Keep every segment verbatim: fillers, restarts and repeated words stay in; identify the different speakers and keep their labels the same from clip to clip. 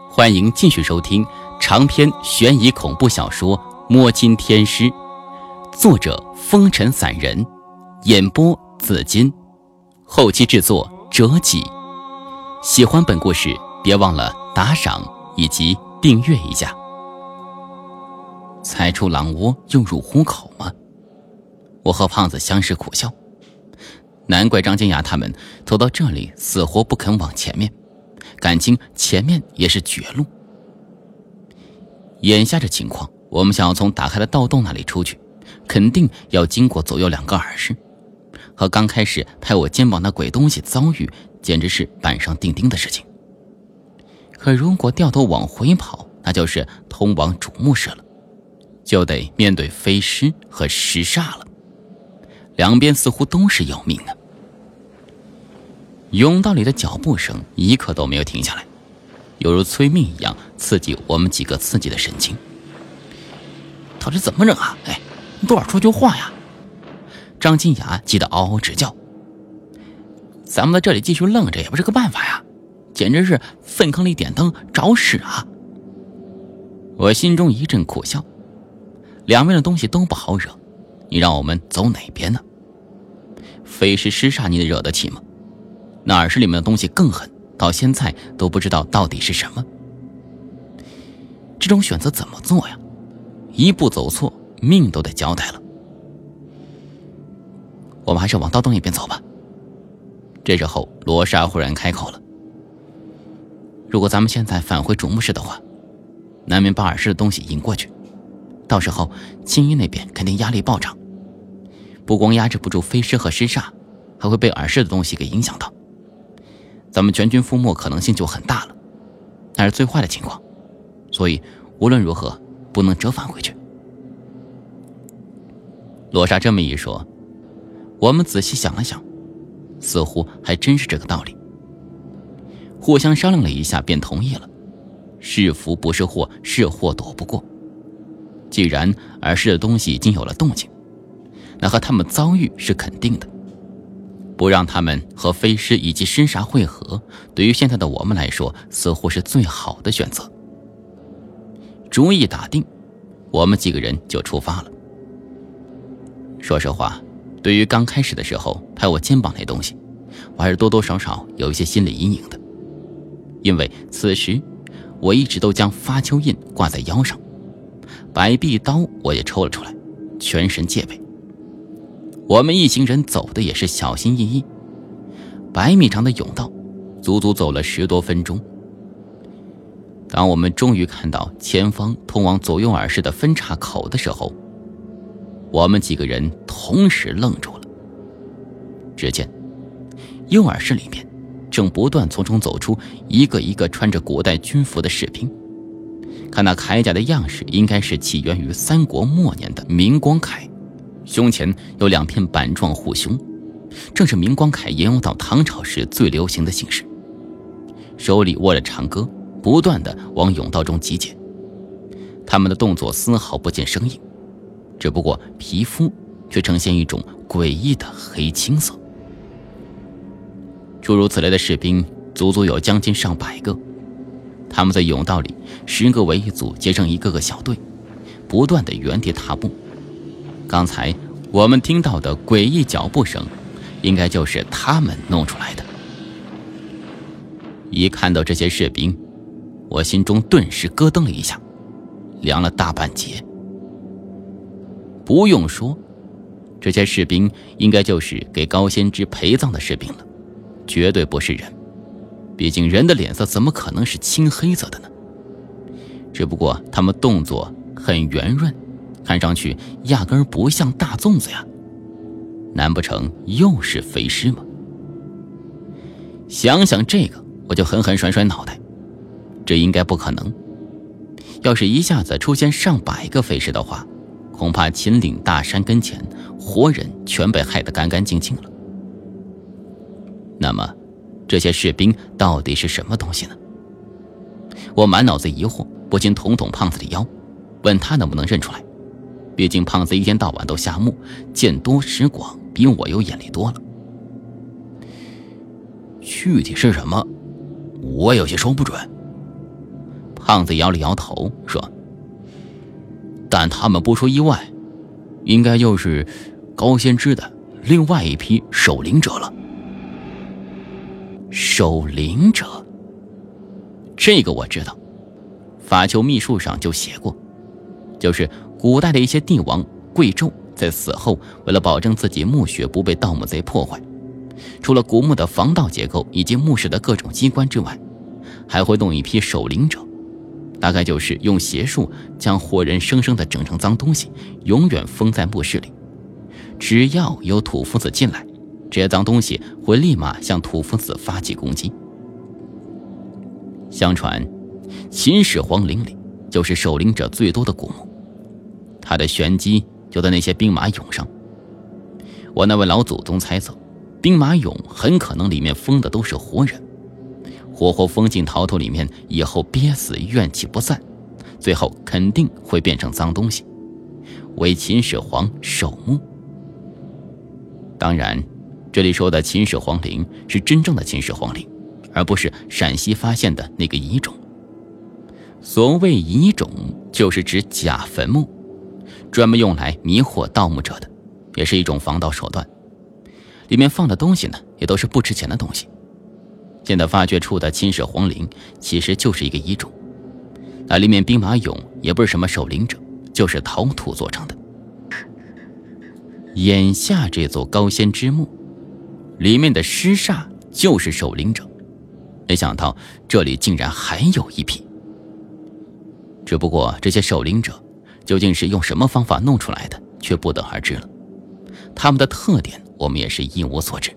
Speaker 1: 欢迎继续收听长篇悬疑恐怖小说《摸金天师》，作者风尘散人，演播紫金，后期制作折戟。喜欢本故事别忘了打赏以及订阅一下。猜出狼窝又入虎口吗？我和胖子相视苦笑，难怪张金雅他们走到这里死活不肯往前面，感情前面也是绝路。眼下这情况，我们想要从打开的盗洞那里出去，肯定要经过左右两个耳室，和刚开始拍我肩膀那鬼东西遭遇简直是板上钉钉的事情。可如果掉头往回跑，那就是通往主墓室了，就得面对飞尸和尸煞了，两边似乎都是要命的。甬道里的脚步声一刻都没有停下来，犹如催命一样刺激我们几个刺激的神经。到底怎么整啊？哎，你多少说句话呀！张金雅急得嗷嗷直叫。咱们在这里继续愣着也不是个办法呀，简直是粪坑里点灯找屎啊！我心中一阵苦笑，两边的东西都不好惹，你让我们走哪边呢？非是尸煞你惹得起吗？那耳室里面的东西更狠，到现在都不知道到底是什么。这种选择怎么做呀？一步走错，命都得交代了。我们还是往盗洞那边走吧。这时候罗莎忽然开口了，如果咱们现在返回主墓室的话，难免把耳室的东西引过去，到时候青衣那边肯定压力暴涨，不光压制不住飞尸和尸煞，还会被耳室的东西给影响到，咱们全军覆没可能性就很大了，那是最坏的情况，所以无论如何不能折返回去。罗莎这么一说，我们仔细想了想，似乎还真是这个道理，互相商量了一下便同意了。是福不是祸，是祸躲不过，既然耳室的东西已经有了动静，那和他们遭遇是肯定的，不让他们和飞尸以及尸煞汇合，对于现在的我们来说似乎是最好的选择。主意打定，我们几个人就出发了。说实话，对于刚开始的时候拍我肩膀那东西，我还是多多少少有一些心理阴影的，因为此时我一直都将发丘印挂在腰上，白臂刀我也抽了出来，全神戒备。我们一行人走的也是小心翼翼，百米长的甬道足足走了十多分钟。当我们终于看到前方通往左右耳室的分岔口的时候，我们几个人同时愣住了。只见右耳室里面正不断从中走出一个一个穿着古代军服的士兵，看那铠甲的样式应该是起源于三国末年的明光铠，胸前有两片板状护胸，正是明光铠沿用到唐朝时最流行的形式。手里握着长戈，不断地往甬道中集结，他们的动作丝毫不见生硬，只不过皮肤却呈现一种诡异的黑青色。诸如此类的士兵足足有将近上百个，他们在甬道里十个为一组，结成一个个小队，不断地原地踏步。刚才我们听到的诡异脚步声，应该就是他们弄出来的。一看到这些士兵，我心中顿时咯噔了一下，凉了大半截。不用说，这些士兵应该就是给高仙芝陪葬的士兵了，绝对不是人，毕竟人的脸色怎么可能是青黑色的呢？只不过他们动作很圆润，看上去压根儿不像大粽子呀，难不成又是飞尸吗？想想这个，我就狠狠甩甩脑袋，这应该不可能。要是一下子出现上百个飞尸的话，恐怕秦岭大山跟前活人全被害得干干净净了。那么这些士兵到底是什么东西呢？我满脑子疑惑，不禁捅捅胖子的腰，问他能不能认出来。毕竟胖子一天到晚都下墓，见多识广，比我有眼力多了。
Speaker 2: 具体是什么，我有些说不准。
Speaker 1: 胖子摇了摇头说：“但他们不出意外，应该就是高先知的另外一批守灵者了。”守灵者，这个我知道，法球秘术上就写过，就是古代的一些帝王贵胄在死后，为了保证自己墓穴不被盗墓贼破坏，除了古墓的防盗结构以及墓室的各种机关之外，还会弄一批守灵者，大概就是用邪术将活人生生的整成脏东西，永远封在墓室里。只要有土夫子进来，这些脏东西会立马向土夫子发起攻击。相传秦始皇陵里就是守灵者最多的古墓，它的玄机就在那些兵马俑上。我那位老祖宗猜测，兵马俑很可能里面封的都是活人，活活封进陶土里面以后憋死，怨气不散，最后肯定会变成脏东西，为秦始皇守墓。当然，这里说的秦始皇陵是真正的秦始皇陵，而不是陕西发现的那个遗冢。所谓遗冢，就是指假坟墓，专门用来迷惑盗墓者的，也是一种防盗手段。里面放的东西呢，也都是不值钱的东西。现在发掘出的秦始皇陵其实就是一个遗冢，那里面兵马俑也不是什么守灵者，就是陶土做成的。眼下这座高仙之墓里面的尸煞就是守灵者，没想到这里竟然还有一批。只不过这些守灵者究竟是用什么方法弄出来的，却不得而知了。他们的特点我们也是一无所知。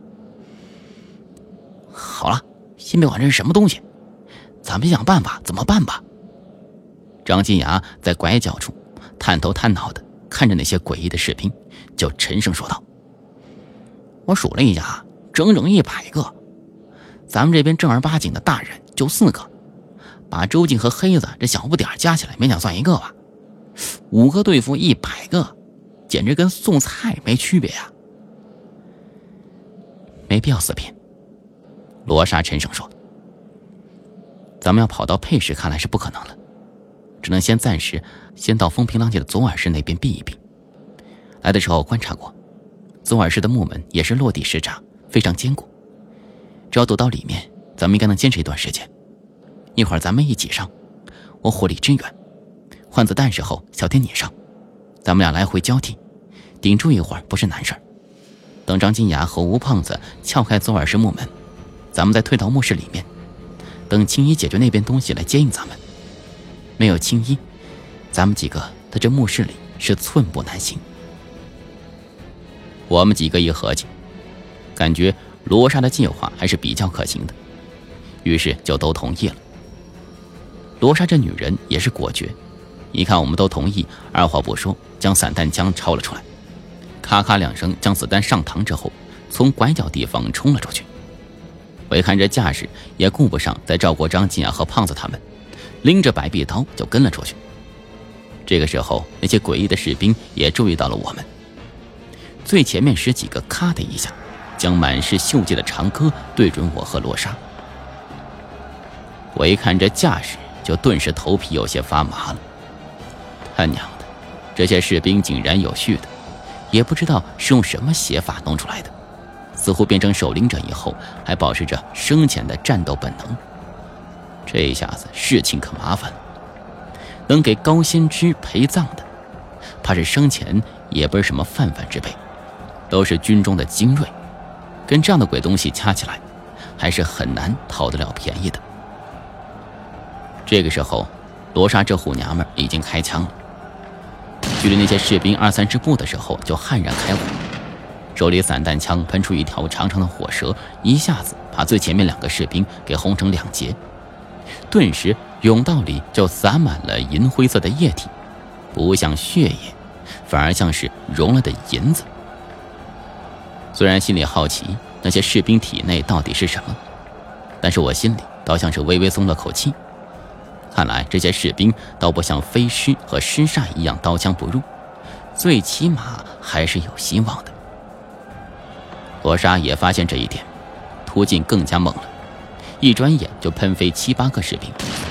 Speaker 1: 好了，先别管这是什么东西，咱们想办法怎么办吧。张金牙在拐角处探头探脑的看着那些诡异的士兵，就沉声说道：“我数了一下，整整一百个。咱们这边正儿八经的大人就四个，把周静和黑子这小不点加起来勉强算一个吧。五个对付一百个，简直跟送菜没区别啊！没必要死拼。”罗莎沉声说：“咱们要跑到配室，看来是不可能了，只能先暂时先到风平浪静的左耳室那边避一避。来的时候观察过，左耳室的木门也是落地石闸，非常坚固，只要躲到里面，咱们应该能坚持一段时间。一会儿咱们一起上，我火力支援，换子弹时候小天你上，咱们俩来回交替，顶住一会儿不是难事儿。等张金牙和吴胖子撬开左耳室木门，咱们再退到墓室里面，等青衣解决那边东西来接应咱们。没有青衣，咱们几个在这墓室里是寸步难行。”我们几个一合计，感觉罗莎的计划还是比较可行的，于是就都同意了。罗莎这女人也是果决，一看我们都同意，二话不说将散弹枪抄了出来，咔咔两声将子弹上膛之后，从拐角地方冲了出去。我一看这架势，也顾不上再照顾张金雅和胖子他们，拎着百臂刀就跟了出去。这个时候，那些诡异的士兵也注意到了我们。最前面十几个咔的一下，将满是锈迹的长戈对准我和罗莎。我一看这架势，就顿时头皮有些发麻了。他娘的，这些士兵井然有序的，也不知道是用什么邪法弄出来的，似乎变成守灵者以后还保持着生前的战斗本能。这一下子事情可麻烦了，能给高仙芝陪葬的，怕是生前也不是什么泛泛之辈，都是军中的精锐，跟这样的鬼东西掐起来，还是很难讨得了便宜的。这个时候，罗莎这虎娘们已经开枪了，距离那些士兵二三十步的时候就悍然开火，手里散弹枪喷出一条长长的火舌，一下子把最前面两个士兵给轰成两截，顿时甬道里就洒满了银灰色的液体，不像血液，反而像是融了的银子。虽然心里好奇那些士兵体内到底是什么，但是我心里倒像是微微松了口气。看来这些士兵倒不像飞尸和尸煞一样刀枪不入，最起码还是有希望的。罗莎也发现这一点，途径更加猛了，一转眼就喷飞七八个士兵。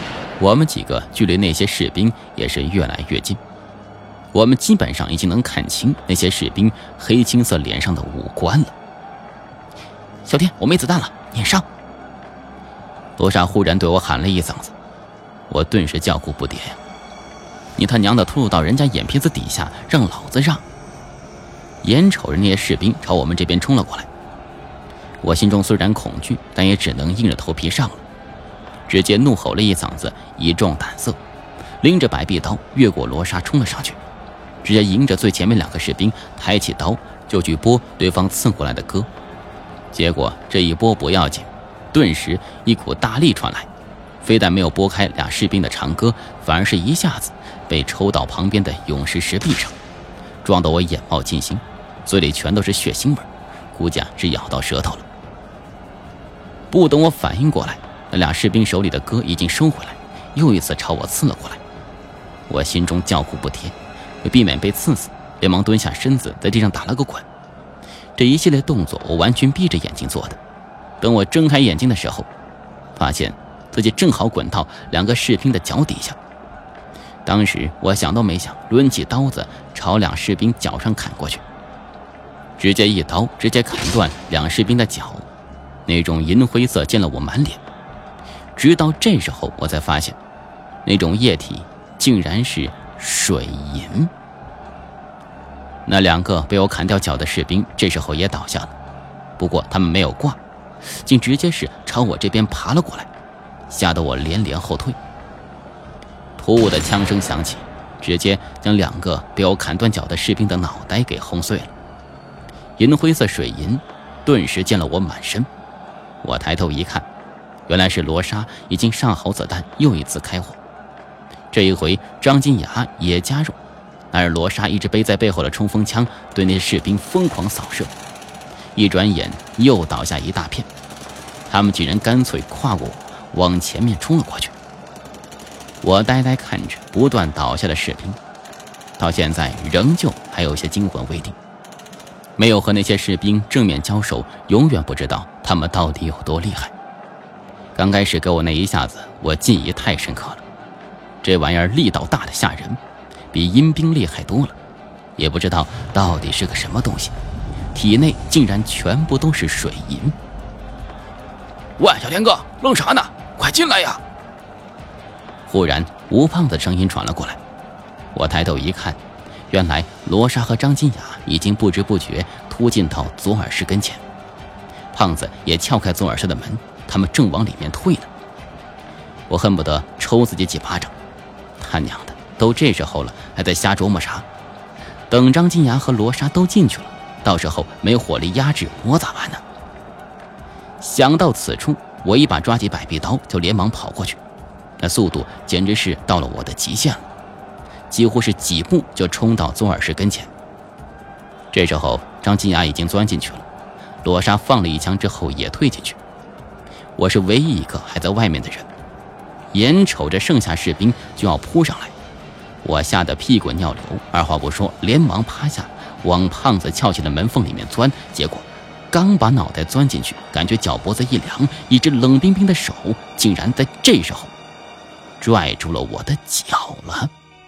Speaker 1: 我们几个距离那些士兵也是越来越近，我们基本上已经能看清那些士兵黑青色脸上的五官了。小天，我没子弹了，你上！罗莎忽然对我喊了一嗓子，我顿时叫苦不迭呀！你他娘的突入到人家眼皮子底下，让老子让！眼瞅着那些士兵朝我们这边冲了过来，我心中虽然恐惧，但也只能硬着头皮上了。直接怒吼了一嗓子，以壮胆色，拎着百臂刀越过罗莎冲了上去，直接迎着最前面两个士兵抬起刀就去拨对方刺过来的戈。结果这一拨不要紧，顿时一股大力传来，非但没有拨开俩士兵的长戈，反而是一下子被抽到旁边的涌石石壁上，撞得我眼冒金星，嘴里全都是血腥味，估计是咬到舌头了。不等我反应过来，那俩士兵手里的戈已经收回来，又一次朝我刺了过来。我心中叫苦不迭，为避免被刺死，连忙蹲下身子在地上打了个滚。这一系列动作我完全闭着眼睛做的，等我睁开眼睛的时候，发现自己正好滚到两个士兵的脚底下。当时我想都没想，抡起刀子朝两士兵脚上砍过去，直接一刀直接砍断两士兵的脚，那种银灰色溅了我满脸。直到这时候我才发现，那种液体竟然是水银。那两个被我砍掉脚的士兵这时候也倒下了，不过他们没有挂，竟直接是朝我这边爬了过来，吓得我连连后退。突兀的枪声响起，直接将两个被我砍断脚的士兵的脑袋给轰碎了。银灰色水银顿时溅了我满身。我抬头一看，原来是罗莎已经上好子弹，又一次开火。这一回张金牙也加入，而罗莎一直背在背后的冲锋枪对那些士兵疯狂扫射，一转眼又倒下一大片。他们竟然干脆跨过我往前面冲了过去。我呆呆看着不断倒下的士兵，到现在仍旧还有些惊魂未定。没有和那些士兵正面交手，永远不知道他们到底有多厉害。刚开始给我那一下子，我记忆太深刻了，这玩意儿力道大的吓人，比阴兵厉害多了，也不知道到底是个什么东西，体内竟然全部都是水银。喂，小天哥，愣啥呢？快进来呀！忽然吴胖子的声音传了过来，我抬头一看，原来罗莎和张金雅已经不知不觉突进到左耳室跟前，胖子也撬开左耳室的门，他们正往里面退呢。我恨不得抽自己几巴掌，他娘的，都这时候了还在瞎琢磨啥？等张金牙和罗莎都进去了，到时候没火力压制我咋办呢？想到此处，我一把抓起百臂刀就连忙跑过去，那速度简直是到了我的极限了，几乎是几步就冲到左耳室跟前。这时候张金牙已经钻进去了，罗莎放了一枪之后也退进去，我是唯一一个还在外面的人。眼瞅着剩下士兵就要扑上来，我吓得屁滚尿流，二话不说连忙趴下往胖子翘起的门缝里面钻，结果刚把脑袋钻进去，感觉脚脖子一凉，一只冷冰冰的手竟然在这时候拽住了我的脚了。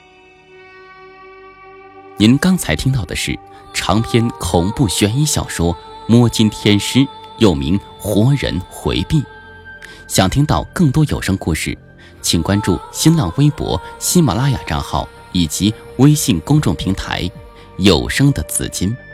Speaker 1: 您刚才听到的是长篇恐怖悬疑小说《摸金天师》，又名《活人回避》。想听到更多有声故事，请关注新浪微博、喜马拉雅账号以及微信公众平台有声的紫金。